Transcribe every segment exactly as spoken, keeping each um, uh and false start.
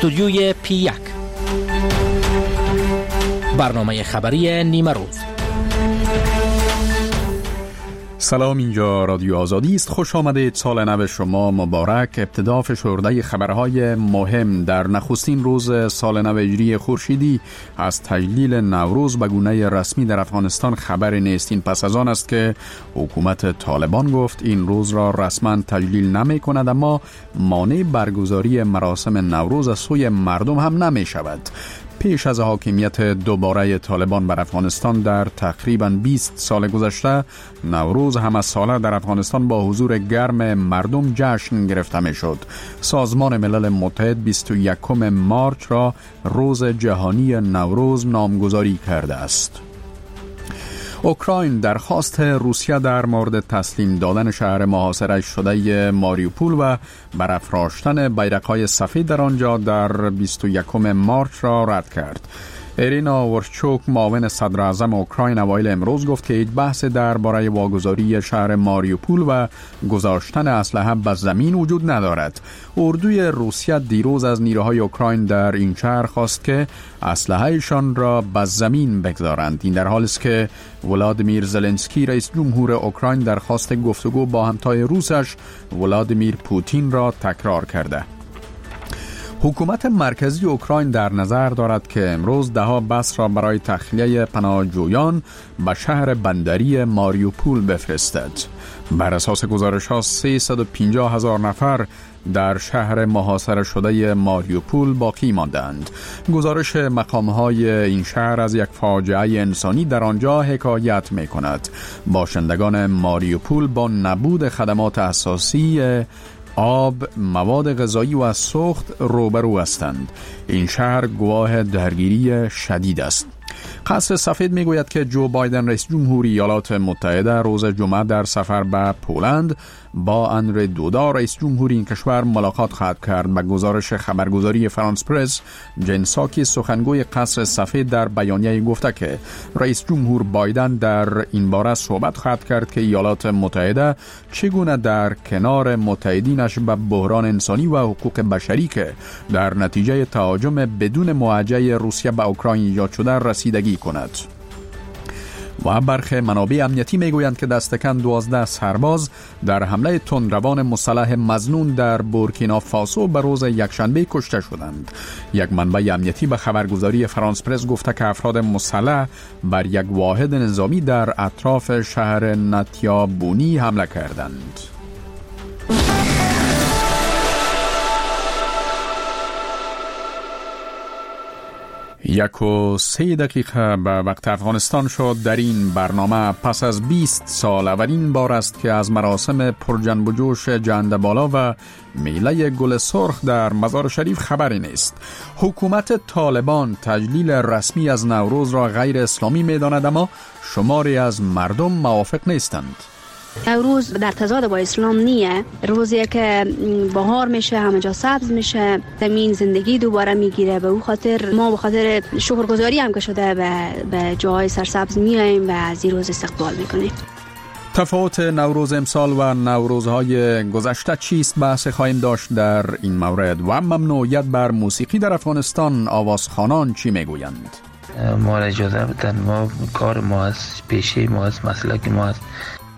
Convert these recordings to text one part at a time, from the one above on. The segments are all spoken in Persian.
استودیوی پی یک، برنامه خبری نیمه روز. سلام، اینجا رادیو آزادی است. خوش آمدید. سال نو شما مبارک. ابتدا فشرده خبرهای مهم در نخستین روز سال نو هجری خورشیدی از تجلیل نوروز به گونه رسمی در افغانستان خبر نیست. این پس از آن است که حکومت طالبان گفت این روز را رسما تجلیل نمی کند، اما مانع برگزاری مراسم نوروز از سوی مردم هم نمی شود. پیش از حاکمیت دوباره طالبان بر افغانستان در تقریباً بیست سال گذشته، نوروز همه ساله در افغانستان با حضور گرم مردم جشن گرفته می شد. سازمان ملل متحد بیست و یکم مارچ را روز جهانی نوروز نامگذاری کرده است. اوکراین درخواست روسیه در مورد تسلیم دادن شهر محاصره شده ماریوپول و برافراشتن بیرق‌های سفید در آنجا در بیست و یکم مارچ را رد کرد. ایرینا ورشچوک، معاون صدر اعظم اوکراین، اوایل امروز گفت که هیچ بحث درباره واگذاری شهر ماریوپول و گذاشتن اسلحه به زمین وجود ندارد. اردوی روسیه دیروز از نیروهای اوکراین در این شهر خواست که اسلحه‌شان را به زمین بگذارند. این در حالی است که ولادیمیر زلنسکی، رئیس جمهور اوکراین، درخواست گفتگو با همتای روسش ولادیمیر پوتین را تکرار کرده. حکومت مرکزی اوکراین در نظر دارد که امروز دهها بس را برای تخلیه پناهجویان به شهر بندری ماریوپول بفرستد. بر اساس گزارش ها سیصد و پنجاه هزار نفر در شهر محاصره شده ماریوپول باقی ماندند. گزارش مقام های این شهر از یک فاجعه انسانی در آنجا حکایت می کند. باشندگان ماریوپول با نبود خدمات اساسی آب، مواد غذایی و سوخت روبرو هستند. این شهر گواه درگیری شدید است. قصر سفید میگوید که جو بایدن، رئیس جمهوری ایالات متحده، روز جمعه در سفر به پولند با اندری دودا، رئیس جمهوری این کشور، ملاقات خواهد کرد. به گزارش خبرگزاری فرانس پرس، جن ساکی، سخنگوی قصر سفید، در بیانیه گفته که رئیس جمهور بایدن در این باره صحبت خواهد کرد که ایالات متحده چگونه در کنار متحدینش به بحران انسانی و حقوق بشری که در نتیجه تهاجم بدون موجه روسیه به اوکراین ایجاد شده رسیدگی کند. و برخی منابع امنیتی میگویند که دستکم دوازده سرباز در حمله تندروان مسلح مظنون در بورکینافاسو به روز یکشنبه کشته شدند. یک منبع امنیتی به خبرگزاری فرانس پرس گفته که افراد مسلح بر یک واحد نظامی در اطراف شهر نتیابونی حمله کردند. یک و سه دقیقه به وقت افغانستان شد. در این برنامه پس از بیست سال اولین بار است که از مراسم پرجنب و جوش جنده بالا و میله گل سرخ در مزار شریف خبری نیست. حکومت طالبان تجلیل رسمی از نوروز را غیر اسلامی می داند، اما شماری از مردم موافق نیستند. نوروز در تضاد با اسلام نیه. روزی که بهار میشه، همه جا سبز میشه، زمین زندگی دوباره میگیره. به اون خاطر ما به خاطر شکرگزاری هم که شده به, به جاهای سرسبز میاییم و از این روز استقبال میکنیم. تفاوت نوروز امسال و نوروزهای گذشته چیست؟ بحث خواهیم داشت در این مورد. و ممنوعیت بر موسیقی در افغانستان، آوازخوانان چی میگویند؟ ما را اجازه بدن، ما کار ما هست، پیشه ما هست، مسلک ما هست.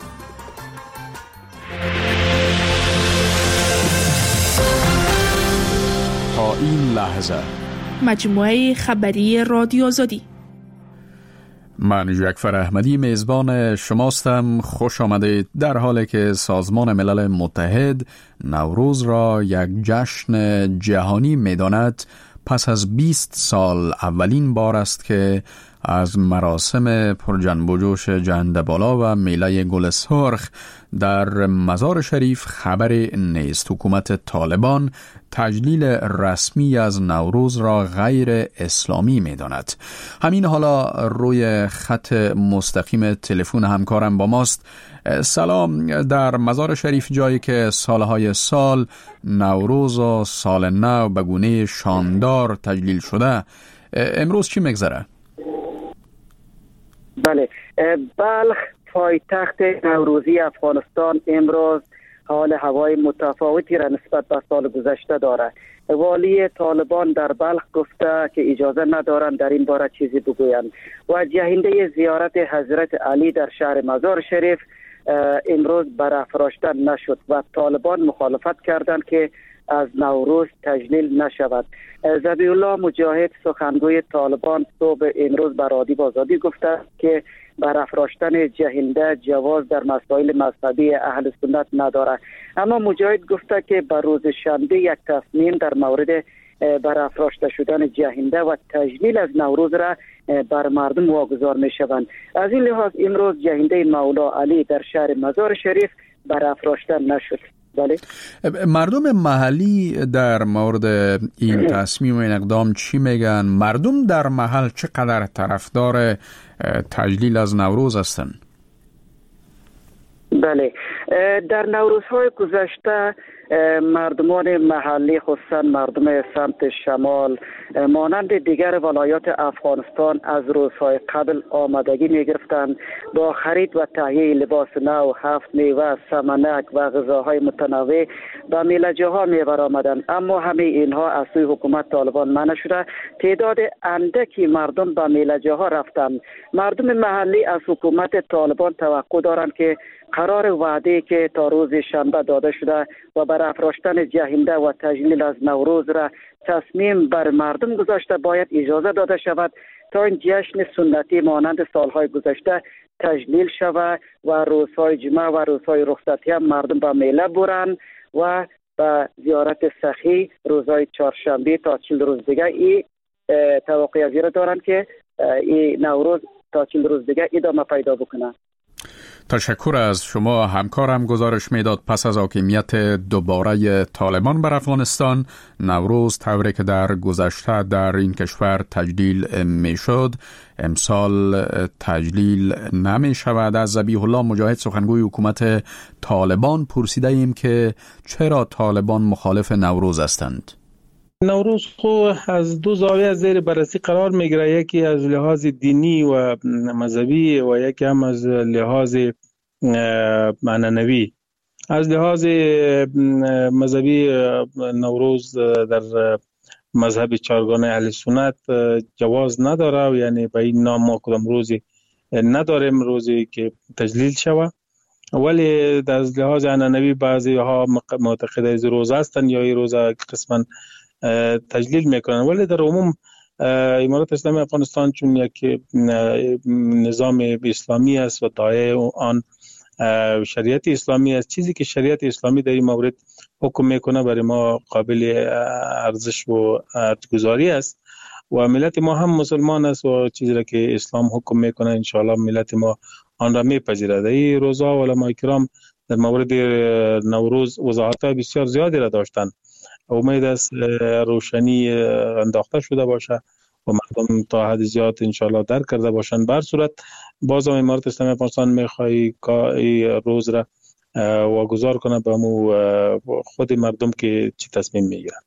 این لحظه مجموعه خبری رادیو آزادی. من جعفر احمدی میزبان شماستم. خوش آمدید. در حالی که سازمان ملل متحد نوروز را یک جشن جهانی می‌داند، پس از بیست سال اولین بار است که از مراسم پرجنب و جوش جنده بالا و میله گل سرخ در مزار شریف خبری نیست. حکومت طالبان تجلیل رسمی از نوروز را غیر اسلامی می داند. همین حالا روی خط مستقیم تلفن همکارم با ماست. سلام. در مزار شریف، جایی که سالهای سال نوروز و سال نو به گونه شاندار تجلیل شده، امروز چی میگذره؟ بله، بلخ پایتخت نوروزی افغانستان امروز حال هوای متفاوتی را نسبت به سال گذشته دارد. والی طالبان در بلخ گفته که اجازه ندارند در این باره چیزی بگویند و جهنده زیارت حضرت علی در شهر مزار شریف امروز برافراشته نشد و طالبان مخالفت کردند که از نوروز تجلیل نشود. ذبیح الله مجاهد سخنگوی طالبان صبح امروز بر رادیو آزادی گفته که برافراشتن جهنده جواز در مسائل مذهبی اهل سنت ندارد. اما مجاهد گفته که بر روز شنبه یک تصمیم در مورد برافراشته شدن جهنده و تجلیل از نوروز را بر مردم واگذار می شوند. از این لحاظ امروز جهنده مولا علی در شهر مزار شریف برافراشته نشد. بله. مردم محلی در مورد این تصمیم و این اقدام چی میگن؟ مردم در محل چقدر طرفدار تجلیل از نوروز هستند؟ بله، در نوروزهای گذشته مردمان محلی خصوصا مردم سمت شمال مانند دیگر ولایات افغانستان از روزهای قبل آمادگی می گرفتند با خرید و تهیه لباس نو، هفت میوه، سمنک و غذاهای متنوع به میلجه ها می برآمدند. اما همه اینها از سوی حکومت طالبان منع شده. تعداد اندکی مردم به میلجه ها رفتند. مردم محلی از حکومت طالبان توقع دارند که قرار وعده که تا روز شنبه داده شده و بر افراشتن جهنده و تجلیل از نوروز را تصمیم بر مردم گذاشته باید اجازه داده شود تا این جشن سنتی مانند سالهای گذشته تجلیل شود و روزهای جمعه و روزهای رخصتی هم مردم به میله برند و به زیارت سخی روزهای چهارشنبه تا چهل روز دیگه ای توقع از این دارند که این نوروز تا چهل روز دیگه ادامه پیدا بکنه. تشکر از شما. همکارم گزارش میداد پس از حاکمیت دوباره طالبان بر افغانستان نوروز طوری که در گذشته در این کشور تجلیل میشد امسال تجلیل نمی شود. از ذبیح الله مجاهد سخنگوی حکومت طالبان پرسیده ایم که چرا طالبان مخالف نوروز هستند؟ نوروز خو از دو زاویه زیر بررسی قرار میگیره، یکی از لحاظ دینی و مذهبی و یکی هم از لحاظ معنوی. از لحاظ مذهبی نوروز در مذهب چهارگانه اهل سنت جواز نداره و یعنی به این نام ما کدام روزی نداریم روزی که تجلیل شود، ولی در لحاظ معنوی بعضی ها معتقد از روز هستند یا این روز قسما تجلیل میکنن، ولی در عموم امارات اسلامی افغانستان چون یک نظام اسلامی است و داعیه آن شریعت اسلامی است، چیزی که شریعت اسلامی در این مورد حکم میکنه برای ما قابل ارزش و ارزش‌گذاری است و ملت ما هم مسلمان است و چیزی را که اسلام حکم میکنه انشاءالله ملت ما آن را میپذیرد. این روزها علماء کرام در مورد نوروز وضاحت بسیار زیادی را داشتند. امید است روشنی انداخته شده باشه و مردم تا حد زیاد انشاءالله درک کرده باشند. بر صورت باز هم امارات اسلامی افغانستان میخوای که روز را واگذار کنه به خود مردم که چی تصمیم میگیرن.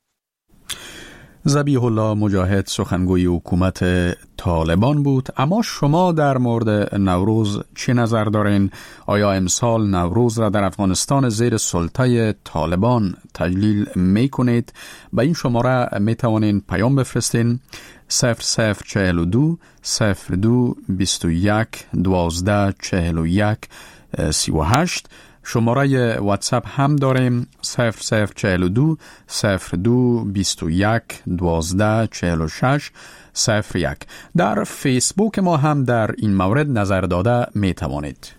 ذبیح الله مجاهد سخنگوی حکومت طالبان بود. اما شما در مورد نوروز چه نظر دارین؟ آیا امسال نوروز را در افغانستان زیر سلطه طالبان تجلیل می کنید؟ به این شماره می توانین پیام بفرستین صفر صفر چهل و دو صفر دو بیست و یک دوازده چهل و یک سی و هشت. شماره واتساپ هم داریم صفر صفر چهل و دو صفر دو بیست و یک دوازده چهل و شش صفر یک. در فیسبوک ما هم در این مورد نظر داده می توانید.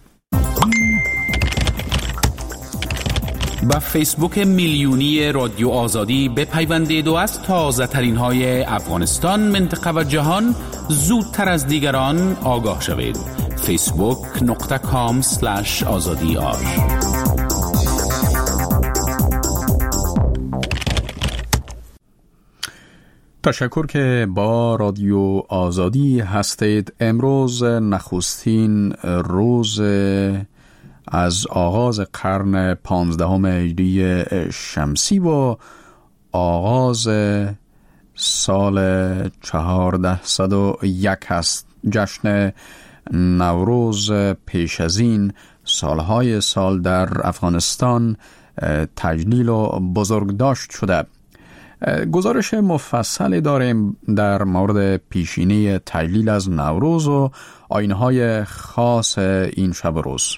با فیسبوک میلیونی رادیو آزادی بپیوندید و از تازه ترین های افغانستان، منطقه و جهان زودتر از دیگران آگاه شوید. فیسبوک نقطه کام سلش آزادی آر. تشکر که با رادیو آزادی هستید. امروز نخستین روز از آغاز قرن پانزدهم هجری شمسی و آغاز سال چهاردهصد و یک هست. جشن نوروز پیش از این سالهای سال در افغانستان تجلیل و بزرگداشت شده. گزارش مفصلی داریم در مورد پیشینه تجلیل از نوروز و آیین‌های خاص این شب و روز.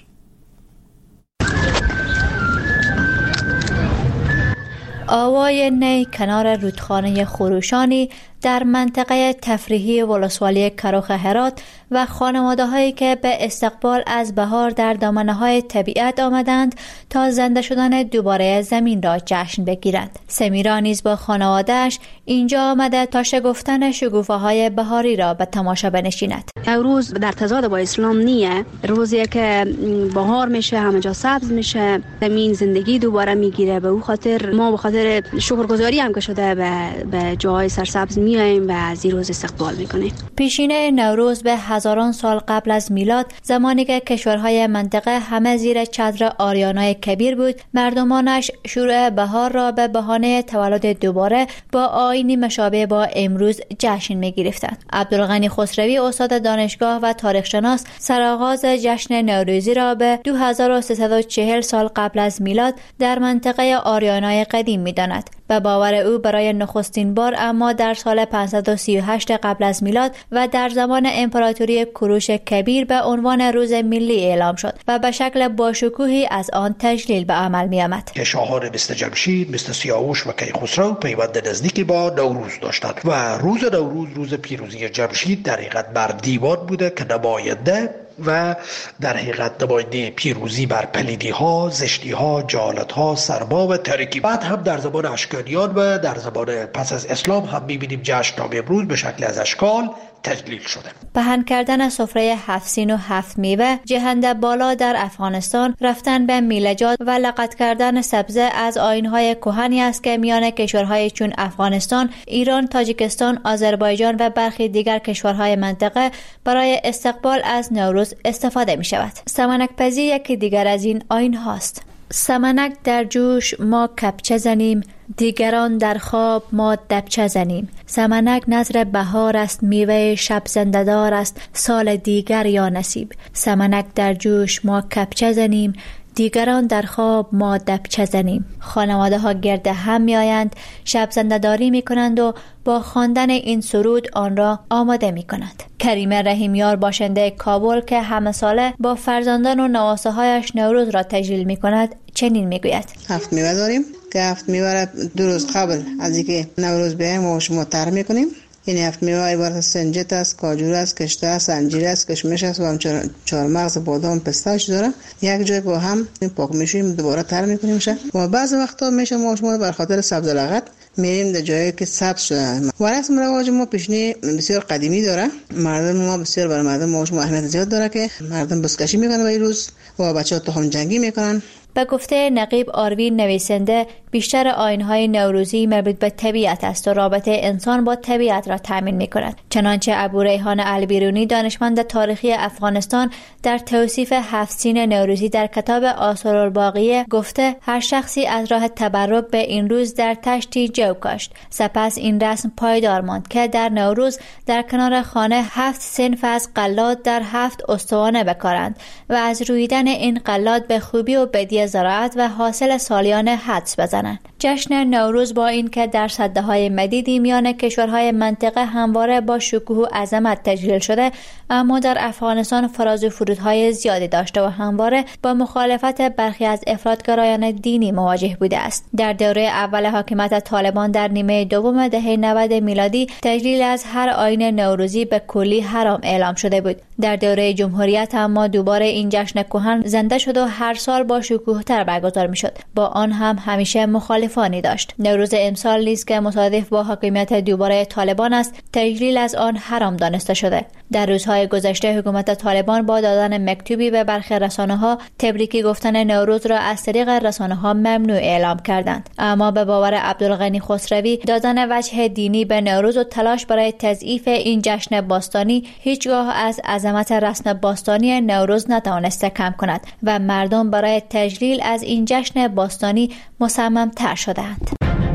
آوای نی کنار رودخانه خروشانی در منطقه تفریحی ولسوالی کروخ هرات و خانواده هایی که به استقبال از بهار در دامنه‌های طبیعت آمدند تا زنده شدن دوباره زمین را جشن بگیرند. سمیرا نیز با خانواده‌اش اینجا آمده تا شگفتن شکوفه‌های بهاری را به تماشا بنشیند. نوروز در تضاد با اسلام نیه، روزی که بهار میشه، همه جا سبز میشه، زمین زندگی دوباره میگیره. به اون خاطر ما به خاطر شکرگزاری هم که شده به به جای سرسبز میایم و از این روز استقبال میکنیم. پیشینه نوروز به هزاران سال قبل از میلاد، زمانی که کشورهای منطقه همه زیر چتر آریانای کبیر بود، مردمانش شروع بهار را به بهانه تولد دوباره با آیینی مشابه با امروز جشن میگرفتند. عبدالغنی خسروی استاد دانشگاه و تاریخشناس سرآغاز جشن نوروزی را به دو هزار و سیصد و چهل سال قبل از میلاد در منطقه آریانای قدیم می‌داند. به باور او برای نخستین بار اما در سال پانصد و سی و هشت قبل از میلاد و در زمان امپراتوری کوروش کبیر به عنوان روز ملی اعلام شد و به شکل باشکوهی از آن تجلیل به عمل می آمد. شاهان مثل جمشید، مثل سیاوش و کیخسرو پیوند نزدیکی با نوروز داشتند و روز نوروز روز پیروزی جمشید در حقیقت بر دیوان بوده که نماینده و در حقیقت نماینده پیروزی بر پلیدی ها، زشتی ها، جهالت ها، سرما و تاریکی. بعد هم در زمان اشکانیان و در زمان پس از اسلام هم می‌بینیم جشن نام امروز به شکل از اشکال تجلیل شده. پهن کردن سفره هفت سین و هفت میوه، جهنده بالا در افغانستان، رفتن به میلجات و لقط کردن سبزه از آیین‌های کهنی است که میان کشورهای چون افغانستان، ایران، تاجیکستان، آذربایجان و برخی دیگر کشورهای منطقه برای استقبال از نوروز استفاده می شود. سمنک پزی یکی دیگر از این آیین هاست. سمنک در جوش ما کپچه زنیم، دیگران در خواب ما دبچه زنیم. سمنک نظر بهار است، میوه شب زنده‌دار است، سال دیگر یا نصیب. سمنک در جوش ما کپچه زنیم، دیگران در خواب ما دبچه زنیم. خانواده ها گرد هم می آیند، شب زنده‌داری می کنند و با خواندن این سرود آن را آماده می کنند. کریمه رحیمیار باشنده کابل که همه ساله با فرزندان و نواسه هایش نوروز را تجلیل می کند چنین می گوید: هفت میوه داریم که هفت میوه را دو روز قبل از اینکه نوروز بیایم ما شما تر می کنیم. این هفت میوه عبارت از سنجت است، کاجور است، کشته است، انجیر است، کشمش است و همچنین چهارمغز، بادام، پستاش داره. یک جای با هم پاک میشیم، دوباره تر میکنیم شه. و بعضی وقتا میشه ما شما بر خاطر سبز لغت میریم در جایی که سبز شده. و رسم رواج ما پیشنی بسیار قدیمی داره. مردم ما بسیار بر مردم ما شما اهمیت زیاد داره که مردم بسکشی میکنن به این روز و بچه‌ها تخم جنگی میکنن. به گفته نقیب آروین نویسنده، بیشتر آیین‌های نوروزی مربوط به طبیعت است و رابطه انسان با طبیعت را تامین می‌کند. چنانچه ابو ریحان البیرونی دانشمند تاریخی افغانستان در توصیف هفت سین نوروزی در کتاب آثار الباقیه گفته هر شخصی از راه تبرک به این روز در تشتی جو کاشت. سپس این رسم پایدار ماند که در نوروز در کنار خانه هفت صنف از قلات در هفت استوانه بکارند و از رویدن این قلات به خوبی و بدی زراعت و حاصل سالیانه حدس بزنند. جشن نوروز با این که در سده‌های مدیدی میان کشورهای منطقه همواره با شکوه و عظمت تجلیل شده، اما در افغانستان فراز و فرودهای زیادی داشته و همواره با مخالفت برخی از افراطگرایان دینی مواجه بوده است. در دوره اول حاکمیت طالبان در نیمه دوم دهه نود میلادی تجلیل از هر آیین نوروزی به کلی حرام اعلام شده بود. در دوره جمهوریت اما دوباره این جشن کهن زنده شد و هر سال با شکوه تر برگزار می شد. با آن هم همیشه مخالفانی داشت. نوروز امسال نیز که مصادف با حاکمیت دوباره طالبان است، تجلیل از آن حرام دانسته شده. در روزهای گذشته حکومت طالبان با دادن مکتوبی به برخی رسانه‌ها تبریکی گفتن نوروز را از طریق رسانه‌ها ممنوع اعلام کردند. اما به باور عبدالغنی خسروی دادن وجه دینی به نوروز و تلاش برای تضعیف این جشن باستانی هیچگاه از عظمت رسم باستانی نوروز نتوانسته کم کند و مردم برای تجلیل از این جشن باستانی مصمم تر شدند.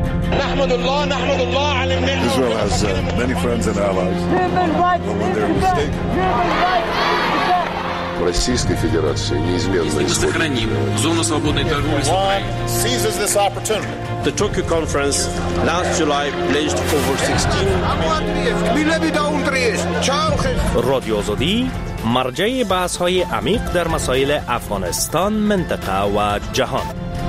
نحمد الله نحمد الله على النعمة. Israel has uh, many friends and allies. But when they're mistaken, Российской Федерации неизменно сохраним зону свободной торговли с Украиной. The Tokyo Conference last July pledged over sixteen رادیو آزادی مرجع بحث‌های عمیق در مسائل افغانستان، منطقه و جهان.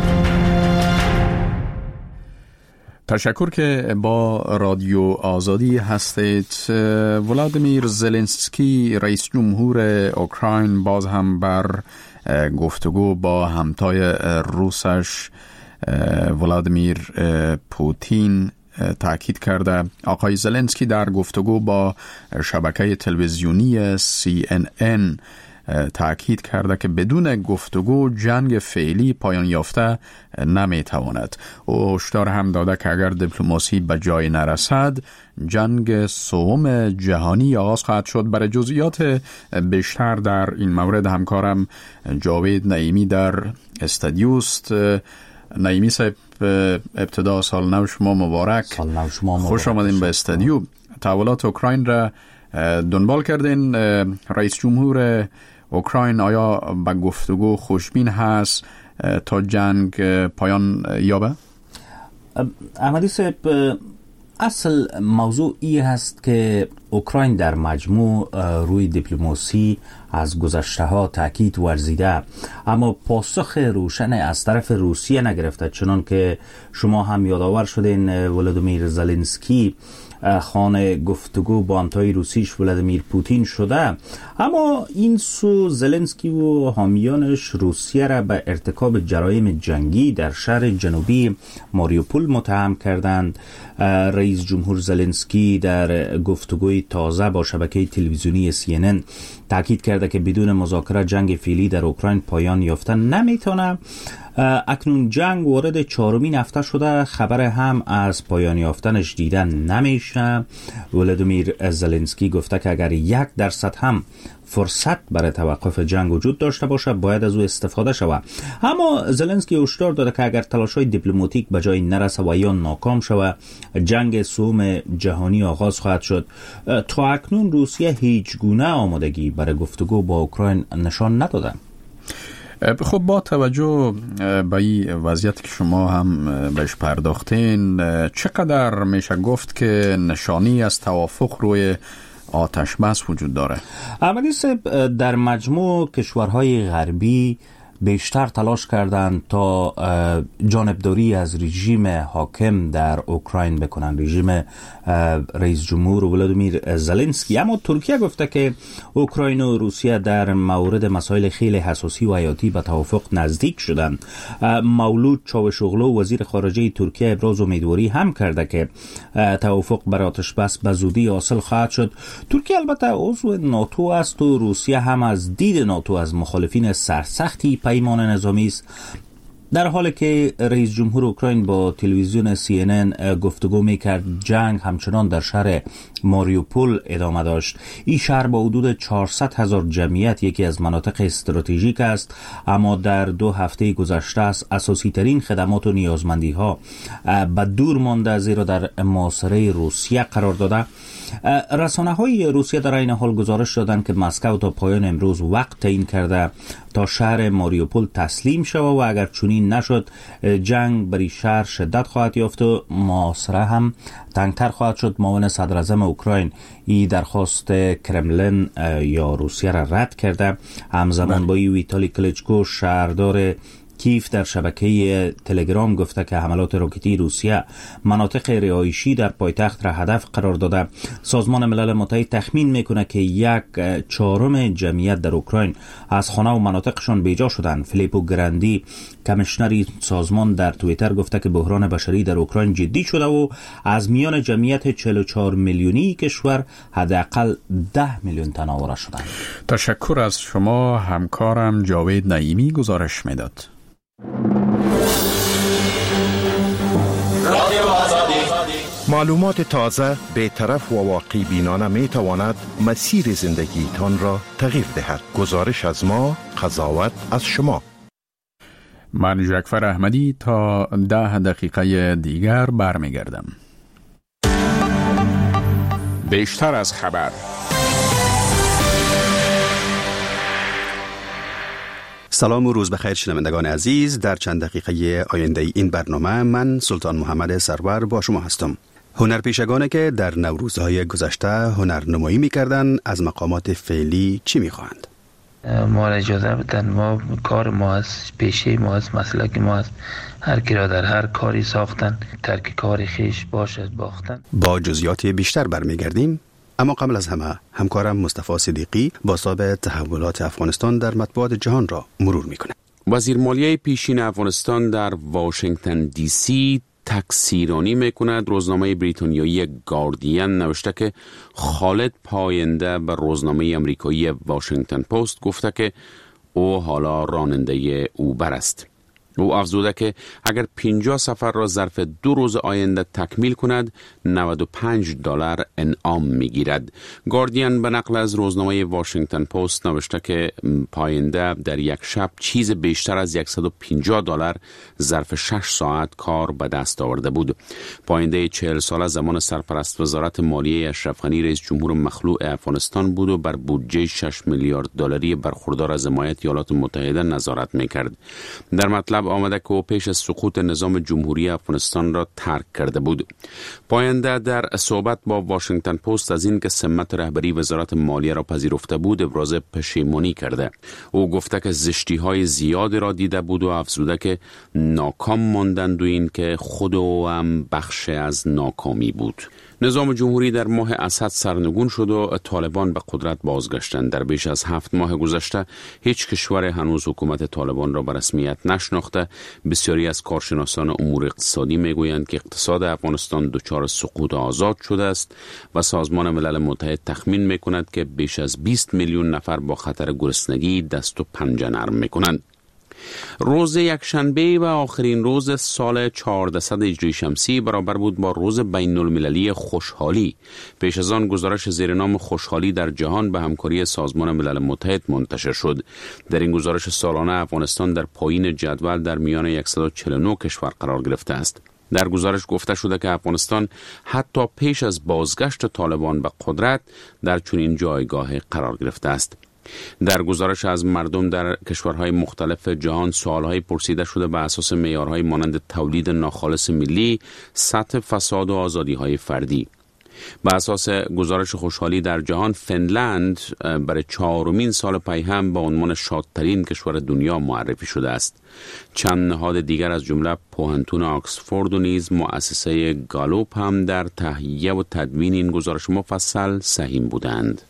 تشکر که با رادیو آزادی هستید. ولادیمیر زلنسکی رئیس جمهور اوکراین باز هم بر گفتگو با همتای روسش ولادیمیر پوتین تاکید کرده. آقای زلنسکی در گفتگو با شبکه تلویزیونی سی ان ان تاکید کرده که بدون گفتگو جنگ فعلی پایان یافته نمیتواند. او هشدار هم داده که اگر دیپلماسی به جای نرسد جنگ سوم جهانی آغاز خواهد شد. برای جزئیات بیشتر در این مورد همکارم جاوید نعیمی در استودیوست. نعیمی صاحب، ابتدا سال نو شما مبارک. سال نو شما مبارک. خوش آمدین به استودیو. تحولات اوکراین را دنبال کردین. رئیس جمهور اوکراین آیا به گفتگو خوشبین هست تا جنگ پایان یابه؟ احمدی صاحب، اصل موضوع ای هست که اوکراین در مجموع روی دیپلماسی از گذشته ها تاکید ورزیده، اما پاسخ روشن از طرف روسیه نگرفته. چنان که شما هم یادآور شدین، ولادیمیر زلنسکی خانه گفتگو با همتای روسیش ولادیمیر پوتین شده، اما این سو زلنسکی و حامیانش روسیه را به ارتکاب جرایم جنگی در شهر جنوبی ماریوپول متهم کردند. رئیس جمهور زلنسکی در گفتگوی تازه با شبکه تلویزیونی سی ان ان تاکید کرده که بدون مذاکره جنگ فعلی در اوکراین پایان یافته نمیتونه. اکنون جنگ وارد چهارمین هفته شده، خبر هم از پایان یافتنش دیدن نمیشه. ولادیمیر زلنسکی گفته که اگر یک درصد هم فرصت برای توقف جنگ وجود داشته باشه باید از او استفاده شود. اما زلنسکی هشدار داده که اگر تلاش‌های دیپلماتیک به جای نرسه و یا ناکام شود جنگ سوم جهانی آغاز خواهد شد. تا اکنون روسیه هیچ گونه آمادگی برای گفتگو با اوکراین نشان نداده. خب با توجه به این وضعیت که شما هم بهش پرداختین، چقدر میشه گفت که نشانی از توافق روی آتش بس وجود داره؟ احمدی صاحب، در مجموع کشورهای غربی بیشتر تلاش کردند تا جانبداری از رژیم حاکم در اوکراین بکنن، رژیم رئیس جمهور ولادیمیر زلنسکی. اما ترکیه گفته که اوکراین و روسیه در مورد مسائل خیلی حساسی و حیاتی به توافق نزدیک شدند. مولود چاوشوغلو وزیر خارجه ترکیه ابراز امیدواری هم کرده که توافق بر آتش بس به زودی حاصل خواهد شد. ترکیه البته عضو ناتو است و روسیه هم از دید ناتو از مخالفین سرسختی پیمان نظامی است. در حالی که رئیس جمهور اوکراین با تلویزیون سی ان ان گفتگو میکرد، جنگ همچنان در شهر ماریوپول ادامه داشت. این شهر با حدود چهارصد هزار جمعیت یکی از مناطق استراتژیک است، اما در دو هفته گذشته است اساسی ترین خدمات و نیازمندی ها به دور مانده، زیرا در محاصره روسیه قرار داده. رسانه های روسیه در این حال گزارش دادند که مسکو تا پایان امروز وقت تعیین کرده تا شهر ماریوپول تسلیم شود و اگر چنین نشد جنگ بر این شهر شدت خواهد یافت و محاصره هم تنگتر خواهد شد. معاون صدر اعظم اوکراین این درخواست کرملین یا روسیه را رد کرده. همزمان با ویتالی کلیچکو شهردار کیف در شبکه تلگرام گفته که حملات راکتی روسیه مناطق رهایشی در پایتخت را هدف قرار داده. سازمان ملل متحد تخمین میکنه که یک چهارم جمعیت در اوکراین از خانه و مناطقشان بیجا شدند. فیلیپو گراندی کمیشنری سازمان در توییتر گفته که بحران بشری در اوکراین جدی شده و از میان جمعیت چهل و چهار میلیونی کشور حداقل ده میلیون تن آواره شدند. تشکر از شما. همکارم جاوید نعیمی گزارش میداد. معلومات تازه، بی‌طرف و واقعی بینانه می تواند مسیر زندگی تان را تغییر دهد. گزارش از ما، قضاوت از شما. من جعفر احمدی تا ده دقیقه دیگر برمیگردم. بیشتر از خبر. سلام و روز بخیر شنوندگان عزیز. در چند دقیقه آینده این برنامه من سلطان محمد سرور با شما هستم. هنرپیشگانی که در نوروزهای گذشته هنرنمایی می‌کردند از مقامات فعلی چی می‌خواهند؟ ما را اجازه بدن، ما کار ما است، پیشه ما است، مسلک ما است. هر کی را در هر کاری ساختن ترک کار خیش باشد باختن. با جزئیات بیشتر برمیگردیم، اما قبل از همه همکارم مصطفی صدیقی با حساب تحولات افغانستان در مطبوعات جهان را مرور میکنه. وزیر مالیه پیشین افغانستان در واشنگتن دی سی تکثیرانی میکند. روزنامه بریتانیایی گاردین نوشته که خالد پاینده به روزنامه امریکایی واشنگتن پست گفته که او حالا راننده اوبر است. او افزوده که اگر پنجاه سفر را ظرف دو روز آینده تکمیل کند نود و پنج دلار انعام میگیرد. گاردین به نقل از روزنامه واشنگتن پست نوشته که پاینده در یک شب چیز بیشتر از صد و پنجاه دلار ظرف شش ساعت کار به دست آورده بود. پاینده چهل ساله زمان سرپرست وزارت مالیه اشرف غنی رئیس جمهور مخلوع افغانستان بود و بر بودجه شش میلیارد دلاری برخوردار از حمایت ایالات متحده نظارت میکرد. در مطلب آمده که او پیش از سقوط نظام جمهوری افغانستان را ترک کرده بود. پاینده در صحبت با واشنگتن پست از این که سمت رهبری وزارت مالیه را پذیرفته بود ابراز پشیمانی کرده. او گفته که زشتی های زیادی را دیده بود و افزوده که ناکام ماندند و این که خود او هم بخش از ناکامی بود. نظام جمهوری در ماه اسد سرنگون شد و طالبان به قدرت بازگشتند. در بیش از هفت ماه گذشته هیچ کشور هنوز حکومت طالبان را به رسمیت نشناخته. بسیاری از کارشناسان امور اقتصادی میگویند که اقتصاد افغانستان دچار سقوط آزاد شده است و سازمان ملل متحد تخمین میکند که بیش از بیست میلیون نفر با خطر گرسنگی دست و پنجه نرم میکنند. روز یکشنبه و آخرین روز سال چهاردهصد هجری شمسی برابر بود با روز بین المللی خوشحالی. پیش از آن گزارش زیر نام خوشحالی در جهان به همکاری سازمان ملل متحد منتشر شد. در این گزارش سالانه افغانستان در پایین جدول در میان صد و چهل و نه کشور قرار گرفته است. در گزارش گفته شده که افغانستان حتی پیش از بازگشت طالبان به قدرت در چنین جایگاه قرار گرفته است. در گزارش از مردم در کشورهای مختلف جهان سوالهای پرسیده شده به اساس معیارهای مانند تولید ناخالص ملی، سطح فساد و آزادی‌های فردی. به اساس گزارش خوشحالی در جهان فنلند برای چهارمین سال پی هم به عنوان شادترین کشور دنیا معرفی شده است. چند نهاد دیگر از جمله پوهنتون آکسفورد و نیز مؤسسه گالوپ هم در تهیه و تدوین این گزارش مفصل سهیم بودند.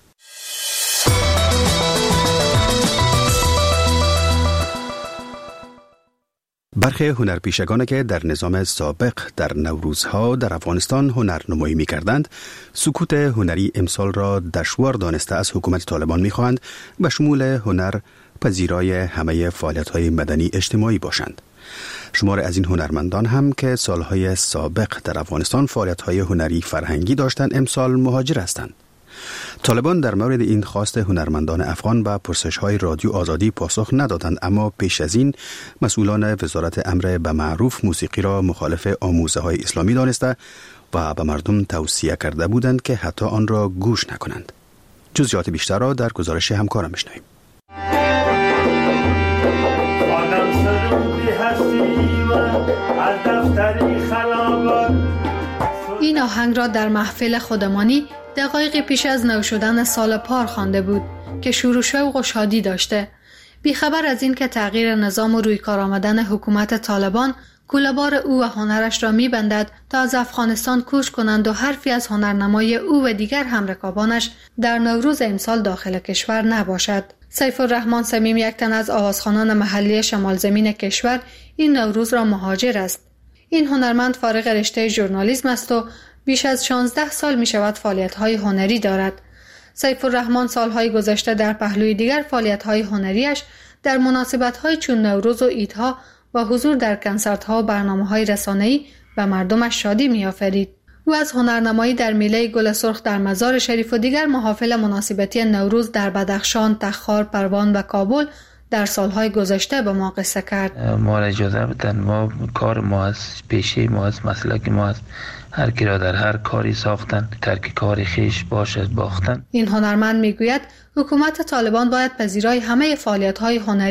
برخی هنرپیشگانی که در نظام سابق در نوروزها در افغانستان هنرنمایی می‌کردند، سکوت هنری امسال را دشوار دانسته از حکومت طالبان می‌خواهند و شمول هنر پذیرای همه فعالیت‌های مدنی اجتماعی باشند. شمار از این هنرمندان هم که سالهای سابق در افغانستان فعالیت‌های هنری فرهنگی داشتند امسال مهاجر هستند. طالبان در مورد این خواست هنرمندان افغان به پرسش‌های رادیو آزادی پاسخ ندادند، اما پیش از این مسئولان وزارت امر به معروف موسیقی را مخالف آموزه‌های اسلامی دانسته و به مردم توصیه کرده بودند که حتی آن را گوش نکنند. جزئیات بیشتر را در گزارش همکارم می‌شنویم. این آهنگ را در محفل خودمانی دقایقی پیش از نو شدن سال پار خوانده بود که شروع شوق و شادی داشته. بیخبر از این که تغییر نظام و روی کار آمدن حکومت طالبان کوله‌بار او و هنرش را می‌بندد تا از افغانستان کوچ کنند و حرفی از هنرنمای او و دیگر همرکابانش در نوروز امسال داخل کشور نباشد. سیف الرحمن صمیم، یک تن از آوازخوانان محلی شمال زمین کشور، این نوروز را مهاجر است. این هنرمند فارغ رشته ژورنالیسم است و بیش از شانزده سال می شود فعالیت‌های هنری دارد. سیف الرحمن سالهای گذشته در پهلوی دیگر فعالیت‌های هنریش در مناسبت‌های چون نوروز و عیدها و حضور در کنسرت‌ها و برنامه‌های رسانه‌ای به مردمش شادی می‌آفرید. او از هنرنمایی در میله گل سرخ در مزار شریف و دیگر محافل مناسبتی نوروز در بدخشان، تخار، پروان و کابل در سالهای گذشته به ما قصه کرد. ما را اجازه بدن، ما کار ما است، پیشه ما است، مسلک ما است. هر کی را در هر کاری ساختن ترک کار خیش باشد باختن. این هنرمند میگوید حکومت طالبان باید پذیرای همه فعالیت‌های هنری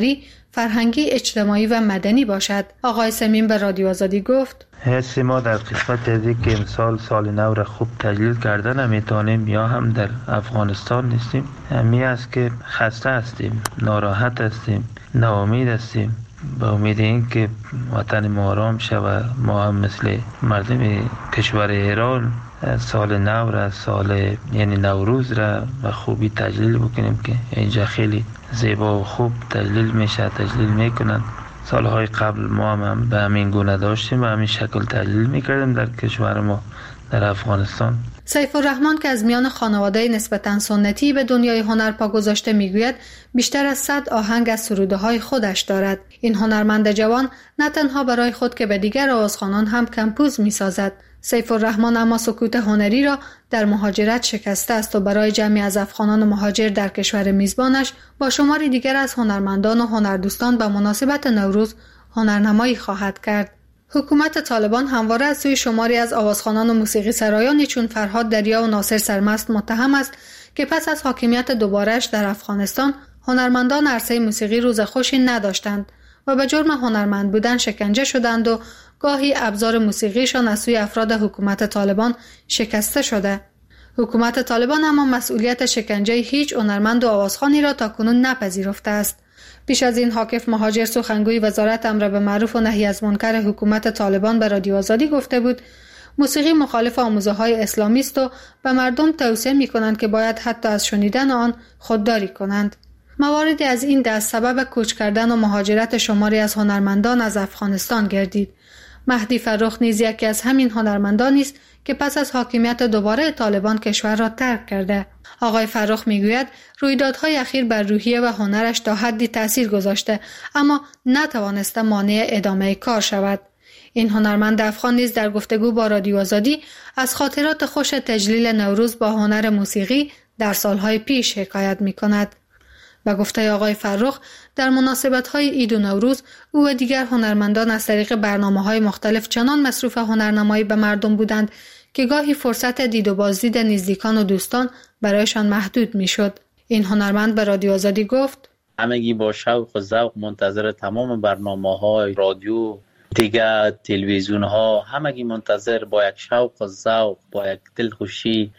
فرهنگی، اجتماعی و مدنی باشد. آقای سمین به رادیو آزادی گفت: حس ما در قسمت از این که امسال سال نو را خوب تجلیل کردن نمیتونیم یا هم در افغانستان نیستیم، همی است که خسته هستیم، ناراحت هستیم، ناامید هستیم. با امید این که وطن ما آرام شود، ما هم مثل مردم کشور ایران سال نو را، سال یعنی نوروز را و خوبی تجلیل بکنیم که اینجا خیلی زیبا و خوب تجلیل میشه، تجلیل میکنن. سالهای قبل ما هم به همین گونه داشتیم و همین شکل تجلیل میکردیم در کشور ما در افغانستان. سیف الرحمن که از میان خانواده نسبتاً سنتی به دنیای هنر پا گذاشته میگوید بیشتر از صد آهنگ از سروده های خودش دارد. این هنرمند جوان نه تنها برای خود که به دیگر آوازخوانان هم کمپوز میسازد. سیف الرحمن اما سکوت هنری را در مهاجرت شکسته است و برای جمعی از افغانان مهاجر در کشور میزبانش با شماری دیگر از هنرمندان و هنردوستان به مناسبت نوروز هنرنمایی خواهد کرد. حکومت طالبان همواره از سوی شماری از آوازخوانان و موسیقی سرایانی چون فرهاد دریا و ناصر سرمست متهم است که پس از حاکمیت دوباره‌اش در افغانستان هنرمندان عرصه موسیقی روز خوشی نداشتند و به جرم هنرمند بودن شکنجه شدند و گاهی ابزار موسیقیشان از سوی افراد حکومت طالبان شکسته شده. حکومت طالبان اما مسئولیت شکنجه هیچ هنرمند و آوازخوانی را تاکنون نپذیرفته است. پیش از این حاکف مهاجر سخنگوی وزارت امر به معروف و نهی از منکر حکومت طالبان به رادیو آزادی گفته بود موسیقی مخالف آموزه‌های اسلامی است و به مردم توصیه می‌کنند که باید حتی از شنیدن آن خودداری کنند. مواردی از این دست سبب کوچ کردن و مهاجرت شماری از هنرمندان از افغانستان گردید. مهدی فرخ نیز یکی از همین هنرمندانی است که پس از حاکمیت دوباره طالبان کشور را ترک کرده. آقای فرخ میگوید رویدادهای اخیر بر روحیه و هنرش تا حدی تأثیر گذاشته اما نتوانسته مانع ادامه کار شود. این هنرمند افغان نیز در گفتگو با رادیو آزادی از خاطرات خوش تجلیل نوروز با هنر موسیقی در سالهای پیش حکایت می‌کند. و گفته آقای فرخ در مناسبت‌های عید و نوروز او و دیگر هنرمندان از طریق برنامه‌های مختلف چنان مصروف هنرنمایی به مردم بودند که گاهی فرصت دید و بازدید نزدیکان و دوستان برایشان محدود می‌شد. این هنرمند به رادیو آزادی گفت: همگی با شوق و ذوق منتظر تمام برنامه‌های رادیو، دیگر تلویزیون‌ها، همگی منتظر با یک شوق و ذوق، با یک دلخوشی.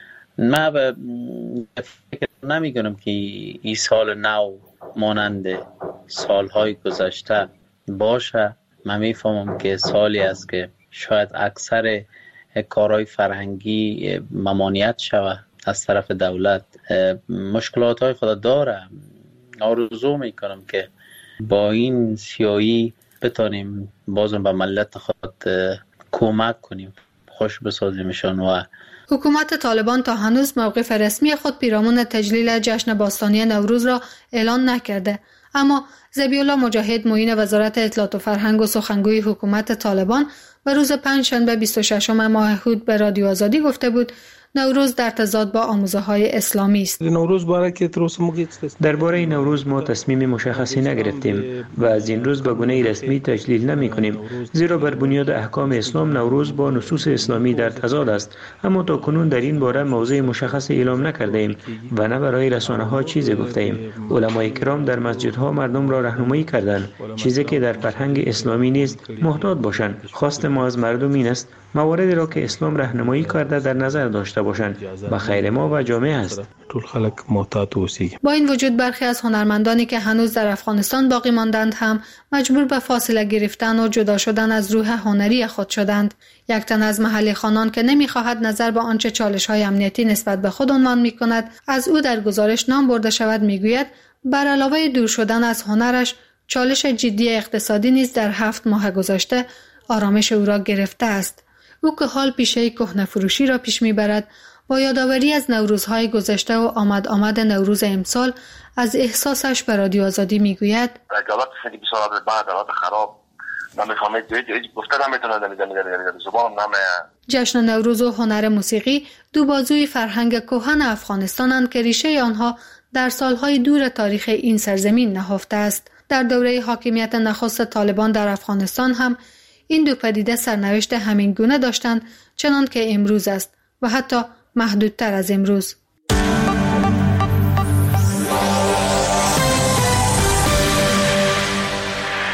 من به فکر نمی کنم که این سال نو مانند سالهای گذشته باشه. من می فهمم که سالی است که شاید اکثر کارهای فرهنگی ممانعت شود از طرف دولت. مشکلات های خود داره. آرزو می کنم که با این سیایی بتانیم بازم به ملت خود کمک کنیم، خوش بسازیمشان. و حکومت طالبان تا هنوز موقف رسمی خود پیرامون تجلیل جشن باستانی نوروز را اعلان نکرده، اما ذبیح الله مجاهد معین وزارت اطلاعات و فرهنگ و سخنگوی حکومت طالبان و روز پنجشنبه بیست و ششم ماه هود به رادیو آزادی گفته بود نوروز در تضاد با آموزه‌های اسلامی است. نوروز باره درباره نوروز ما تصمیم مشخصی نگرفتیم و از این روز به گونه رسمی تجلیل نمی‌کنیم، زیرا بر بنیاد احکام اسلام نوروز با نصوص اسلامی در تضاد است. اما تا کنون در این باره موضع مشخص اعلام نکردیم و نه برای رسانه‌ها چیزی گفتیم. علمای کرام در مسجدها مردم را راهنمایی کردند، چیزی که در فرهنگ اسلامی نیست محتاط باشند. خواست ما از مردم این است مواردی را که اسلام راهنمایی کرده در نظر داشته باشند. به خیر ما و جامعه است. با این وجود برخی از هنرمندانی که هنوز در افغانستان باقی ماندند هم مجبور به فاصله گرفتن و جدا شدن از روح هنری خود شدند. یک تن از محلی خوانان که نمی‌خواهد نظر به آنچه چالش‌های امنیتی نسبت به خود عنوان می‌کند از او در گزارش نام برده شود می‌گوید بر علاوه دور شدن از هنرش چالش جدی اقتصادی نیز در هفت ماه گذشته آرامش او را گرفته است. او که حال پیشه کهنه فروشی را پیش میبرد با یادآوری از نوروزهای گذشته و آمد آمد نوروز امسال از احساسش به رادیو آزادی میگوید رجالات خیلی بسیار بعد حالات خراب نمیفهمید هیچ گفته نمیتونه زبان نمه. جشن نوروز و هنر موسیقی دو بازوی فرهنگ کهن افغانستانند که ریشه آنها در سالهای دور تاریخ این سرزمین نهفته است. در دوره حاکمیت نخست طالبان در افغانستان هم این دو پدیده سرنوشت همین گونه داشتند چنان که امروز است و حتی محدودتر از امروز.